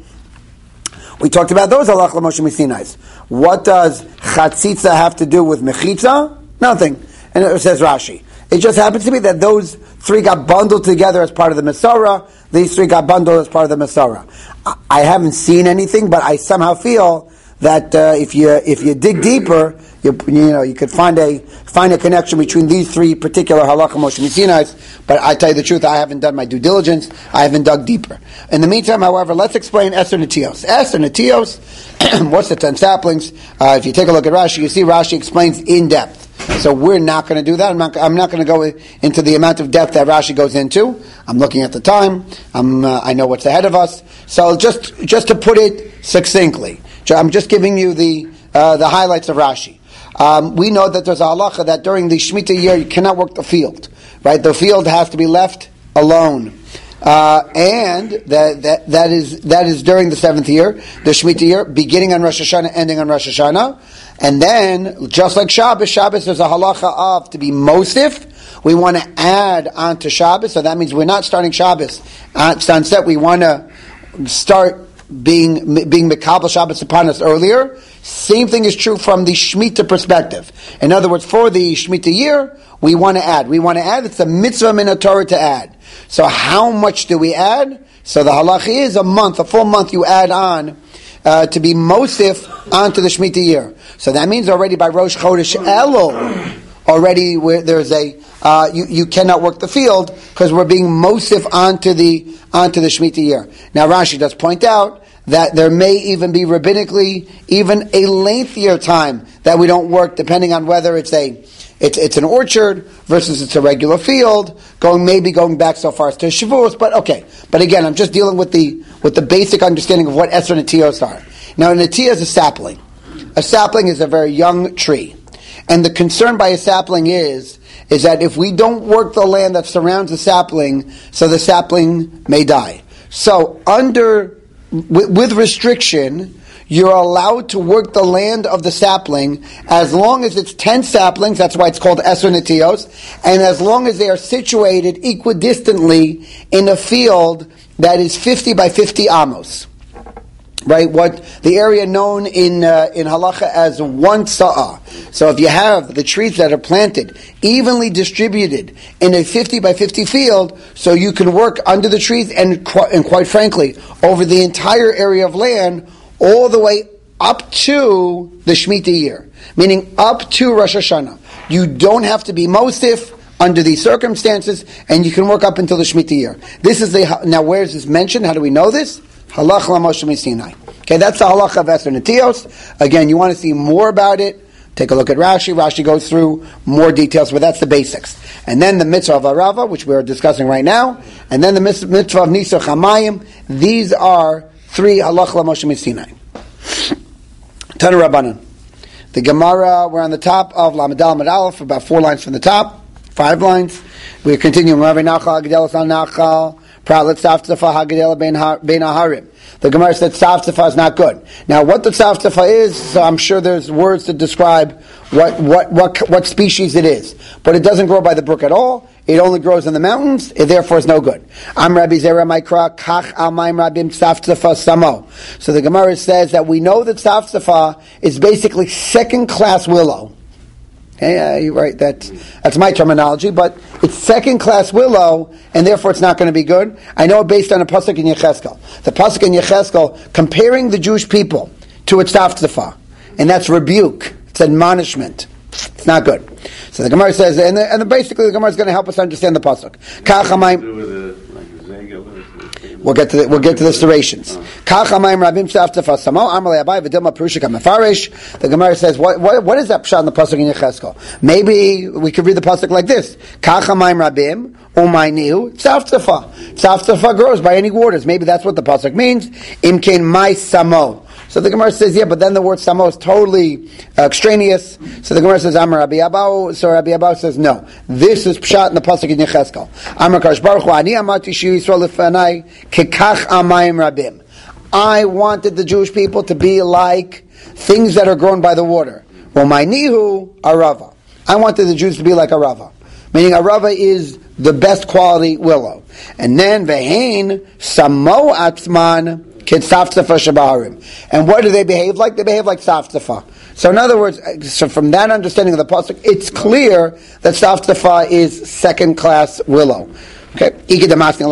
we talked about those halacha l'Moshe miSinai. What does chatzitza have to do with mechitza? Nothing. And it says Rashi. It just happens to be that those three got bundled together as part of the Masorah. These three got bundled as part of the Masorah. I haven't seen anything, but I somehow feel that uh, if you if you dig deeper, you, you know you could find a find a connection between these three particular halacha Moshe miSinai. But I tell you the truth, I haven't done my due diligence. I haven't dug deeper. In the meantime, however, let's explain Eser Netios. Eser Netios, what's the ten saplings? Uh, if you take a look at Rashi, you see Rashi explains in depth. So we're not going to do that. I'm not, I'm not going to go into the amount of depth that Rashi goes into. I'm looking at the time. I'm, uh, I know what's ahead of us. So just just to put it succinctly, I'm just giving you the uh, the highlights of Rashi. Um, we know that there's a halacha that during the Shemitah year you cannot work the field. Right, the field has to be left alone. Uh, and that, that that is that is during the seventh year, the Shemitah year, beginning on Rosh Hashanah, ending on Rosh Hashanah. And then, just like Shabbos, Shabbos there's a halacha of to be mosif. We want to add on to Shabbos, so that means we're not starting Shabbos at sunset. We want to start being being Mekabel Shabbos upon us earlier. Same thing is true from the Shemitah perspective. In other words, for the Shemitah year, we want to add. We want to add. It's a mitzvah min haTorah to add. So how much do we add? So the halacha is a month, a full month you add on uh, to be mosif onto the Shemitah year. So that means already by Rosh Chodesh Elul, already where there's a uh, you you cannot work the field because we're being mosif onto the onto the Shemitah year. Now Rashi does point out that there may even be rabbinically even a lengthier time that we don't work, depending on whether it's a it's it's an orchard versus it's a regular field, going maybe going back so far as to Shavuos. But okay, but again, I'm just dealing with the with the basic understanding of what Eser Netios are. Now, a Netia is a sapling. A sapling is a very young tree, and the concern by a sapling is is that if we don't work the land that surrounds the sapling, so the sapling may die. So under with, with restriction, you're allowed to work the land of the sapling as long as it's ten saplings, that's why it's called Eser Netios, and as long as they are situated equidistantly in a field that is fifty by fifty amos. Right, what the area known in uh, in halacha as one sa'ah. So if you have the trees that are planted evenly distributed in a fifty by fifty field, so you can work under the trees and, qu- and quite frankly, over the entire area of land, all the way up to the Shemitah year, meaning up to Rosh Hashanah. You don't have to be mosif under these circumstances, and you can work up until the Shemitah year. This is the now. Where is this mentioned? How do we know this? Halach LaMoshe Misinai. Okay, that's the halacha of Esther Netios. Again, you want to see more about it, take a look at Rashi. Rashi goes through more details, but that's the basics. And then the mitzvah of Arava, which we are discussing right now, and then the mitzvah of Nisuch Hamayim. These are three halach LaMoshe Misinai. Tanu Rabbanan. The Gemara, we're on the top of Lamed Aleph Aleph, about four lines from the top, five lines. We're continuing. Rav Nachal Hagdel San Nachal Pralit Tzaftzafah Hagdel Ben Aharim. The Gemara said Tzaftzafah is not good. Now, what the Tzaftzafah is, so I'm sure there's words to describe what what what what species it is, but it doesn't grow by the brook at all. It only grows in the mountains. It therefore is no good. Am Rabbi Zera Maikra Kach Amayim Rabim Tzaftzafah Samo. So the Gemara says that we know that Tzaftzafah is basically second-class willow. Okay, uh, you're right. That that's my terminology, but it's second-class willow, and therefore it's not going to be good. I know it based on a pasuk in Yecheskel. The pasuk in Yecheskel comparing the Jewish people to a Tzaftzafah, and that's rebuke. It's admonishment. It's not good. So the Gemara says, and, the, and the, basically the Gemara is going to help us understand the pasuk. We'll get to the, we'll get to the serrations. The Gemara says, what, what, what is that pshat in the pasuk in Yecheskel? Maybe we could read the pasuk like this: Kachamayim rabim umaynihu tzaftzafah. Tzaftzafah grows by any waters. Maybe that's what the pasuk means. Imkein mai samo. So the Gemara says, yeah, but then the word samo is totally uh, extraneous. So the Gemara says, Amar Rabbi Abau. So Rabbi Abau says, no. This is pshat in the pasuk in Yecheskel. Amar Kadosh Baruch Hu, Ani amati shiu Yisrael lefanai kekach amayim rabim. I wanted the Jewish people to be like things that are grown by the water. Well, my nihu arava. I wanted the Jews to be like arava. Meaning arava is the best quality willow. And then vehein samo atzman and what do they behave like? They behave like Tzaftzafah. So in other words, so from that understanding of the pasuk, it's clear that Tzaftzafah is second-class willow. Okay. So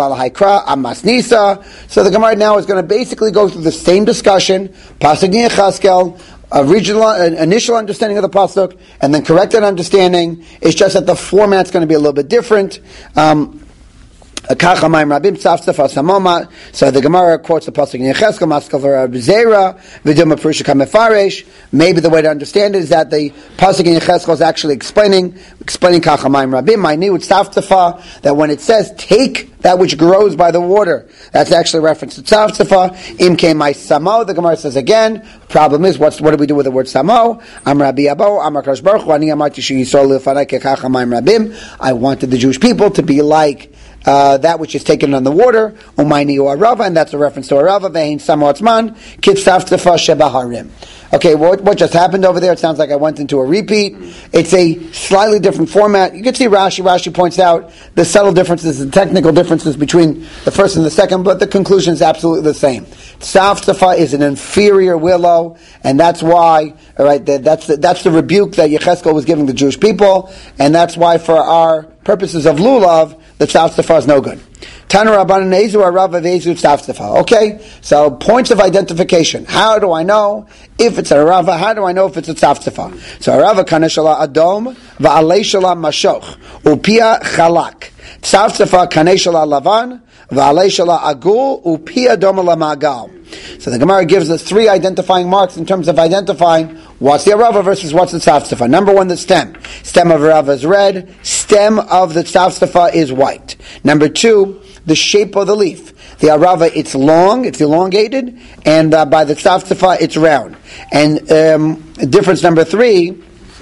the Gemara now is going to basically go through the same discussion, pasuk Yecheskel, a regional, an initial understanding of the pasuk, and then corrected understanding. It's just that the format's going to be a little bit different. Um, So the Gemara quotes the pasuk in Yecheskel, Maskal Rabbi Zera, V'dilma Perusha Kamefaresh. Maybe the way to understand it is that the pasuk in Yecheskel is actually explaining, explaining Kachamayim Rabim. My new Tzaftzafah, that when it says take that which grows by the water, that's actually a reference to Tzaftzafah. Imke my samo. The Gemara says again. Problem is, what's what do we do with the word samo? Am Rabbi Abo, Amar Kadosh Baruch Hu, Ani amarti sheYisrael lefanai kekachamayim rabim. I wanted the Jewish people to be like Uh, that which is taken on the water, umayni or arava, and that's a reference to arava. Vein samotzman kitzaftefa shebaharim. Okay, what, what just happened over there? It sounds like I went into a repeat. It's a slightly different format. You can see Rashi. Rashi points out the subtle differences, the technical differences between the first and the second, but the conclusion is absolutely the same. Tzaftefa is an inferior willow, and that's why, all right, that, that's the, that's the rebuke that Yecheskel was giving the Jewish people, and that's why, for our purposes of lulav, the tzaftzafah is no good. Tanu Rabbanan Ezu Arava Vezu tzaftzafah. Okay, so points of identification. How do I know if it's a arava? How do I know if it's a tzaftzafah? So arava kaneshala adom va'alei shala mashoch upia chalak. Tzaftzafah kaneshala lavan va'alei shala agul upia doma lamagal. So the Gemara gives us three identifying marks in terms of identifying what's the arava versus what's the tzaftzafah. Number one, the stem. Stem of arava is red. Stem of the tzaftzafah is white. Number two, the shape of the leaf. The arava, it's long, it's elongated, and uh, by the tzaftzafah, it's round. And um, difference number three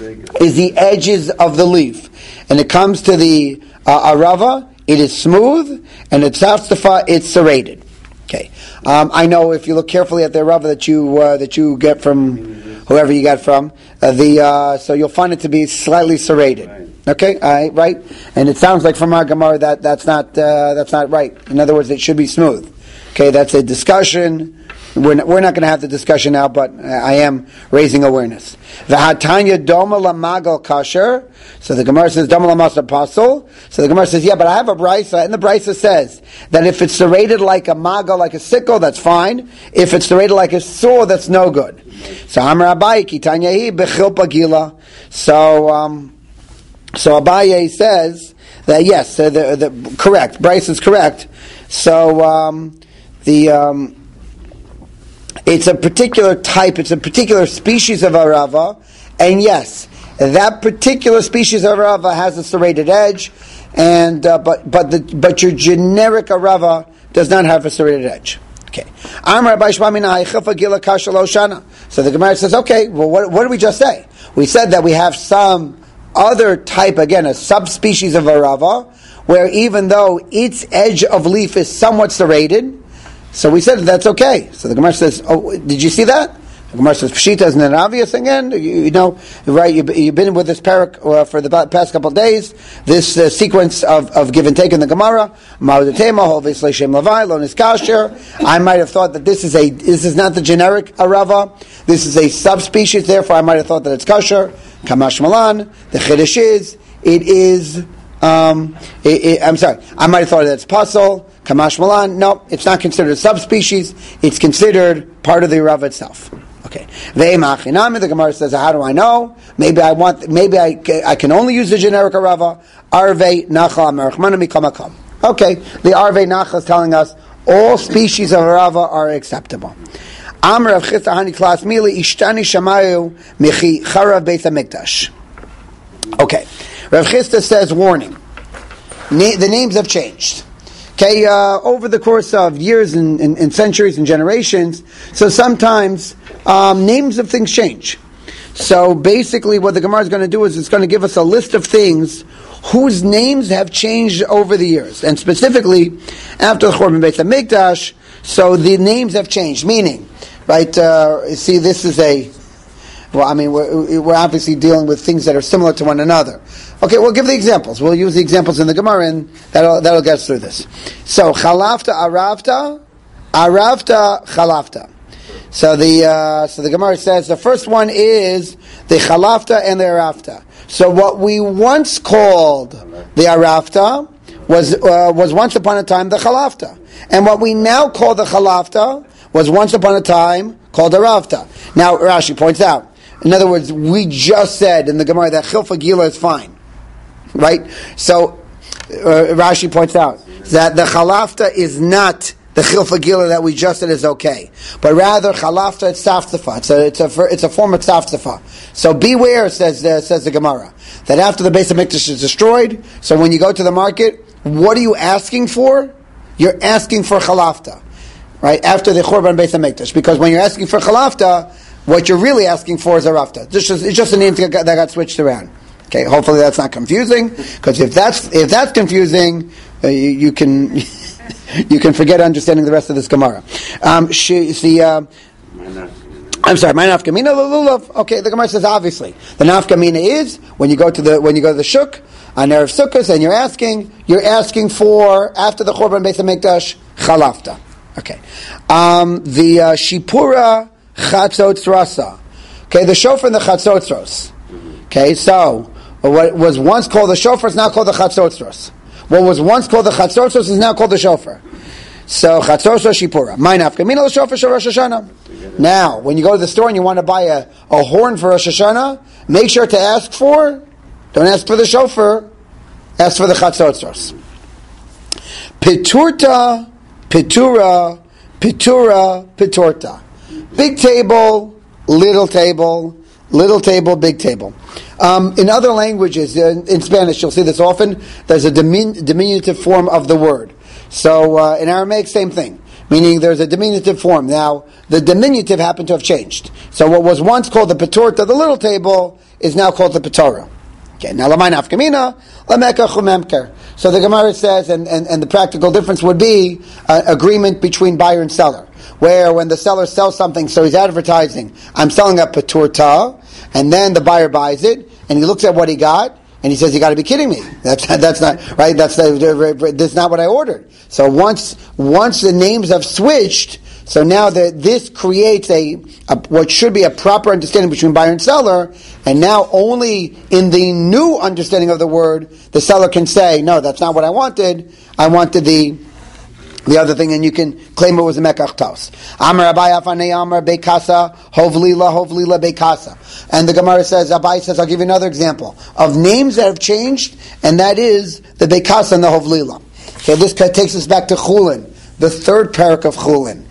is the edges of the leaf. And it comes to the uh, arava, it is smooth, and the tzaftzafah, it's serrated. Okay, um, I know if you look carefully at the arava that you uh, that you get from whoever you got from uh, the uh, so you'll find it to be slightly serrated. Okay, uh, right, and it sounds like from our Gemara that that's not uh, that's not right. In other words, it should be smooth. Okay, that's a discussion. We're not, we're not going to have the discussion now, but I am raising awareness. V'hatanya doma lamagal kasher. So the Gemara says doma lamas apostle. So the Gemara says, yeah, but I have a brisa, and the brisa says that if it's serrated like a magal, like a sickle, that's fine. If it's serrated like a saw, that's no good. So Amar Abaye kitanyahi bechilpa gila. So um, so Abaye says that yes, uh, the, the correct brisa is correct. So um, the um, it's a particular type, it's a particular species of arava, and yes, that particular species of arava has a serrated edge, and uh, but but the but your generic arava does not have a serrated edge. Okay. So the Gemara says, okay, well, what, what did we just say? We said that we have some other type, again, a subspecies of arava, where even though its edge of leaf is somewhat serrated, so we said that's okay. So the Gemara says, oh, did you see that? The Gemara says, Pshita, isn't it obvious again? You, you know, right, you, you've been with this parak uh, for the past couple of days, this uh, sequence of, of give and take in the Gemara. I might have thought that this is a this is not the generic arava, this is a subspecies, therefore I might have thought that it's kasher. Kamash Malan, the Chiddush is, it is, um, it, it, I'm sorry, I might have thought that it's puzzle. Kamash Malan, no, it's not considered a subspecies, it's considered part of the arava itself. Okay. The Gemara says, how do I know? Maybe I want, maybe I, I can only use the generic arava. Arvei Nachal Merachmana Mikamakam. Okay. The Arvei Nachal is telling us all species of arava are acceptable. Amr of Chisda Hani Klas Mili Ishtani Shamayu Michi Charav Beit HaMikdash. Okay. Rav Chisda says, warning. Na- the names have changed. Okay, uh, over the course of years and, and, and centuries and generations, so sometimes um, names of things change. So basically what the Gemara is going to do is it's going to give us a list of things whose names have changed over the years. And specifically, after the Churban Beit HaMikdash, so the names have changed. Meaning, right, uh, see this is a, well, I mean, we're, we're obviously dealing with things that are similar to one another. Okay, we'll give the examples. We'll use the examples in the Gemara, and that'll, that'll get us through this. So, chalafta, aravta, aravta, chalafta. So the uh, so the Gemara says the first one is the chalafta and the aravta. So what we once called the aravta was uh, was once upon a time the chalafta, and what we now call the chalafta was once upon a time called the aravta. Now Rashi points out, in other words, we just said in the Gemara that chilfa gila is fine. Right? So, uh, Rashi points out that the chalafta is not the chilfa gila that we just said is okay, but rather chalafta it's tzaftzafah. It's a, it's a, it's a form of tzaftzafah. So beware, says the, says the Gemara, that after the Beis HaMikdash is destroyed, so when you go to the market, what are you asking for? You're asking for chalafta. Right? After the Churban Beis HaMikdash. Because when you're asking for chalafta, what you're really asking for is a rafta. It's just, it's just a name that got, that got switched around. Okay, hopefully that's not confusing, because if that's if that's confusing, uh, you, you can you can forget understanding the rest of this Gemara. Um, she, the uh, I'm sorry, my nafkamina lulav. Okay, the Gemara says obviously the nafkamina is when you go to the when you go to the shuk on erev sukkos and you're asking you're asking for after the Churban Beit HaMikdash chalafta. Okay, um, the uh, shipura chatzot rasa. Okay, the shofar and the chatzot ros. Okay, so what was once called the shofar is now called the chatzotros. What was once called the chatzotros is now called the shofar. So chatzotros shipura. My nafkamina l'shofar shel Rosh Hashanah. Now, when you go to the store and you want to buy a, a horn for Rosh Hashanah, make sure to ask for, don't ask for the shofar, ask for the chatzotros. Piturta, pitura, pitura, pitorta. Big table, little table, little table, big table. Um, in other languages, in, in Spanish, you'll see this often, there's a dimin, diminutive form of the word. So uh, in Aramaic, same thing, meaning there's a diminutive form. Now, the diminutive happened to have changed. So what was once called the petorta, the little table, is now called the petora. Okay, now, lamay nafkamina, lameka chumemker. So the Gemara says, and, and, and the practical difference would be uh, agreement between buyer and seller, where when the seller sells something, so he's advertising, I'm selling a petorta, and then the buyer buys it, and he looks at what he got, and he says, "You got to be kidding me! That's that's not right. That's that's not what I ordered." So once once the names have switched, so now the, this creates a, a what should be a proper understanding between buyer and seller, and now only in the new understanding of the word, the seller can say, "No, that's not what I wanted. I wanted the." The other thing, and you can claim it was a mekach tos. Amar Abai Afanei Amar Beikasa Hovlila Hovlila Beikasa. And the Gemara says, Abai says, I'll give you another example of names that have changed, and that is the Beikasa and the Hovlila. Okay, this takes us back to Chulin, the third parak of Chulin.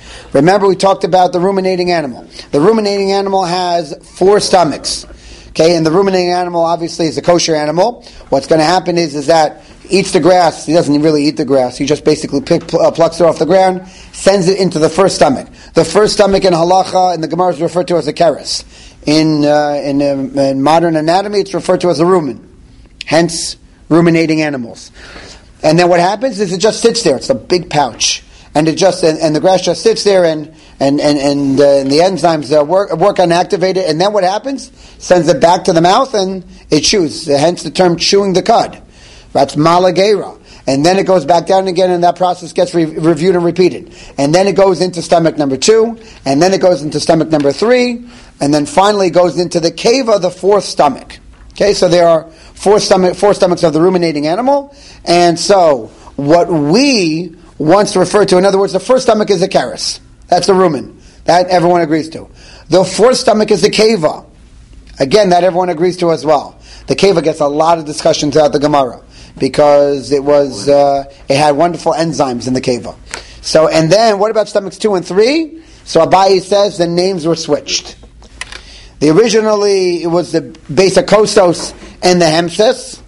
Remember, we talked about the ruminating animal. The ruminating animal has four stomachs. Okay, and the ruminating animal obviously is a kosher animal. What's going to happen is, is that he eats the grass. He doesn't really eat the grass. He just basically pick, uh, plucks it off the ground, sends it into the first stomach. The first stomach in halacha in the Gemara is referred to as a keres. In, uh, in, uh, in modern anatomy, it's referred to as a rumen. Hence, ruminating animals. And then what happens is it just sits there. It's a big pouch. And it just and, and the grass just sits there, and and and and, uh, and the enzymes uh, work work on activate it, and then what happens? Sends it back to the mouth, and it chews. Hence the term chewing the cud. That's malagera. And then it goes back down again, and that process gets re- reviewed and repeated. And then it goes into stomach number two, and then it goes into stomach number three, and then finally it goes into the keva, the fourth stomach. Okay, so there are four stomach four stomachs of the ruminating animal, and so what we once referred to, in other words, the first stomach is a keres. That's a rumen. That everyone agrees to. The fourth stomach is the keva. Again, that everyone agrees to as well. The keva gets a lot of discussion throughout the Gemara because it was uh, it had wonderful enzymes in the keva. So, and then what about stomachs two and three? So Abaye says the names were switched. The originally it was the basic kostos and the hemsis.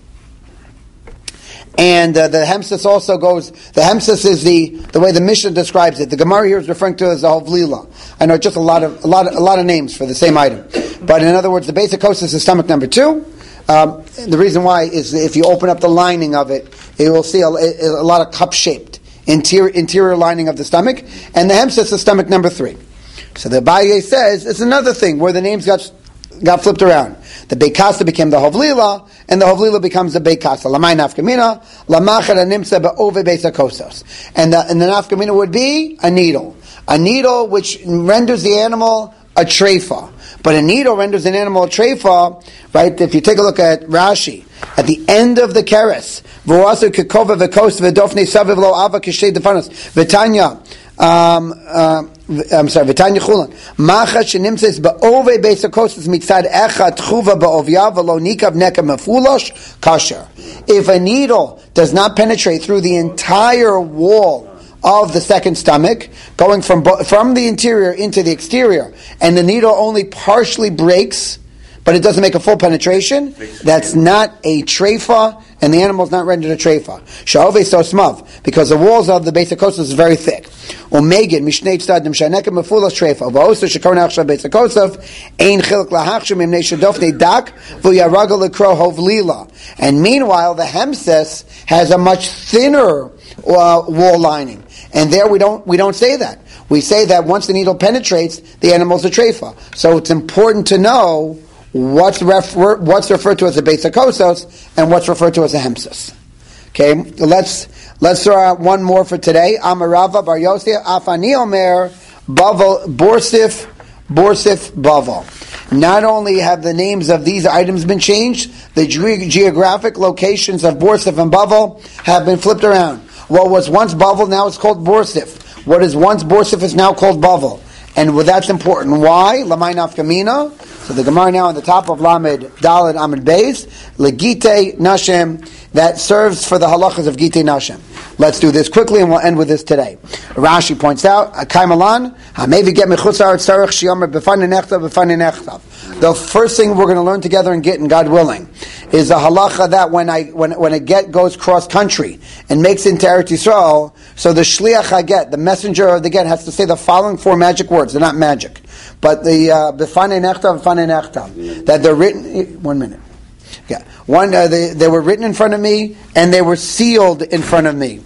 And uh, the hemsis also goes, the hemsis is the, the way the Mishnah describes it. The Gemara here is referring to it as the hovlila. I know just a lot of, a lot of, a lot of names for the same item. But in other words, the basic kostos is stomach number two. Um, the reason why is if you open up the lining of it, you will see a, a lot of cup-shaped interior, interior lining of the stomach. And the hemsis is stomach number three. So the Abaye says, it's another thing where the names got got flipped around. The Beikasa became the Hovlila, and the Hovlila becomes the Beikasa. Lamai nafkamina, lamachar animsa be'ove beisakosos. And the, and the nafkamina would be a needle. A needle which renders the animal a treifa. But a needle renders an animal a treifa, right? If you take a look at Rashi, at the end of the keres, v'oasu kekova v'kos v'dofnei saviv lo ava kishtei defanos, v'tanya, um, uh, I'm sorry, V'tanya Chulan. Macha shenimtzes ba'ove beisakosis mitzad echad chuva ba'ovya v'lo nikav neka mefulosh kasher. If a needle does not penetrate through the entire wall of the second stomach, going from from the interior into the exterior, and the needle only partially breaks, but it doesn't make a full penetration, that's not a treifa, and the animal's not rendered a treifa. Sha'ove so smav, because the walls of the basic kosov is very thick. Omeged mishnei tzadim shaneka mefulas treifa. Va'osa shekor nachshav basic kosov ein chiluk lahachshim imnei shadofnei dak v'yaragal lekro hovlila. And meanwhile, the hemses has a much thinner uh, wall lining, and there we don't we don't say that. We say that once the needle penetrates, the animal's a treifa. So it's important to know What's, refer, what's referred to as a basic kosos and what's referred to as a hemsis. Okay, let's let's throw out one more for today. Amarava Bar Yosef Afani Omer Bavel Borsif Borsif Bavel. Not only have the names of these items been changed, the ge- geographic locations of Borsif and Bavel have been flipped around. What was once Bavel now is called Borsif. What is once Borsif is now called Bavel. And well, that's important. Why? Lamai nafkamina. So the Gemara now on the top of Lamed Daled Amid Beis, Legite Nashem, that serves for the halachas of Gite Nashem. Let's do this quickly and we'll end with this today. Rashi points out, Kaimalan, Hamevi get mechutzar tzarech shiyomer b'fani nechtav b'fani nechtav. The first thing we're going to learn together in Gittin, God willing, is a halacha that when I when when a get goes cross country and makes it into Eretz Yisrael, so the shliach haget, the messenger of the get, has to say the following four magic words. They're not magic, but the b'fanei nechtav, b'fanei nechtav, that they're written. One minute. Yeah, one uh, they they were written in front of me and they were sealed in front of me.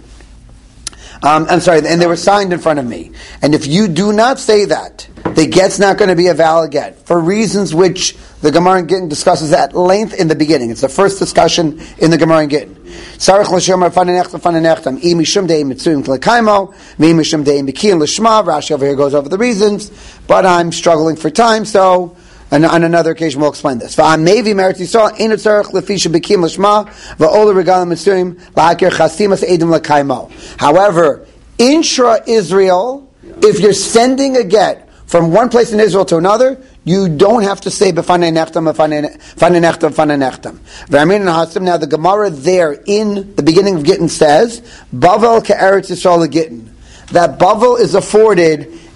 Um, I'm sorry, and they were signed in front of me. And if you do not say that, the get's not going to be a valid get for reasons which the Gemara in Gittin discusses at length in the beginning. It's the first discussion in the Gemara in Gittin. Sarich l'shomer fanenechtam fanenechtam i mishum deim mitzuyim klekaimo mi mishum deim bikiyin l'shma. Rashi over here goes over the reasons, but I'm struggling for time, so on, on another occasion we'll explain this. V'amevi meretz Yisrael ein tzarich lefisha bikiyin l'shma v'ola regalim mitzuyim la'akir chasimas edim lekaimo. However, intra Israel, if you're sending a get from one place in Israel to another, you don't have to say b'fanei nechtam, b'fanei nechtam, b'fanei nechtam. V'amin and Hasim. Now the Gemara there in the beginning of Gittin says, Bavel ke'eretz Yisrael Gittin. That Bavel is afforded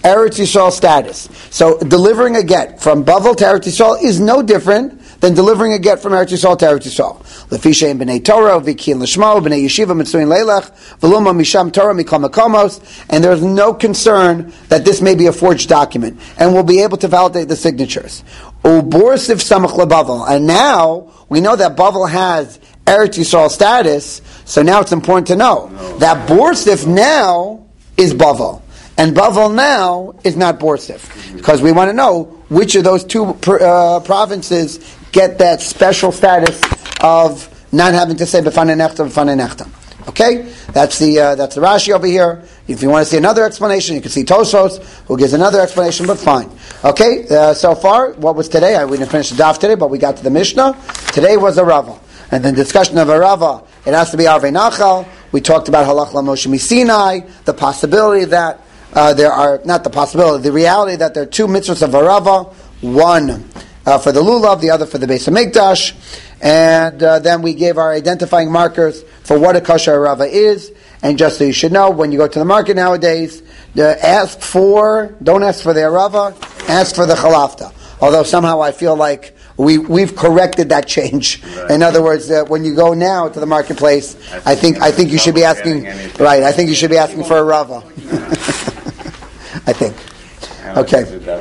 Eretz Yisrael status. So delivering a get from Bavel to Eretz Yisrael is no different than delivering a get from Eretz Yisrael to Eretz Yisrael. Lefisha in Bnei Torah, Vikin Lishmo, Bnei Yeshiva, Mitzuin Leilach, Veluma Misham Torah, Mikol Makomos, and there is no concern that this may be a forged document, and we'll be able to validate the signatures. Uborsif Samach LeBavel, and now we know that Bavel has Eretz Yisrael status, so now it's important to know no. that Borsif now is Bavel. And Bavel now is not Borsif. Because we want to know which of those two uh, provinces get that special status of not having to say B'fanei Nechtam, B'fanei Nechtam. Okay? That's the uh, that's the Rashi over here. If you want to see another explanation, you can see Tosfos, who gives another explanation, but fine. Okay? Uh, so far, what was today? I, we didn't finish the daf today, but we got to the Mishnah. Today was a Rava. And the discussion of a Rava, it has to be Arvei Nachal. We talked about Halach LaMoshe Misinai, the possibility that Uh, there are, not the possibility, the reality that there are two mitzvahs of Arava, one uh, for the Lulav, the other for the Beis HaMikdash, and uh, then we gave our identifying markers for what a kosher Arava is, and just so you should know, when you go to the market nowadays, uh, ask for, don't ask for the Arava, ask for the Chalafta. Although somehow I feel like we, we've corrected that change. Right. In other words, uh, when you go now to the marketplace, I think I think you should be asking, right, I think you should be asking for a Rava. I think. Okay.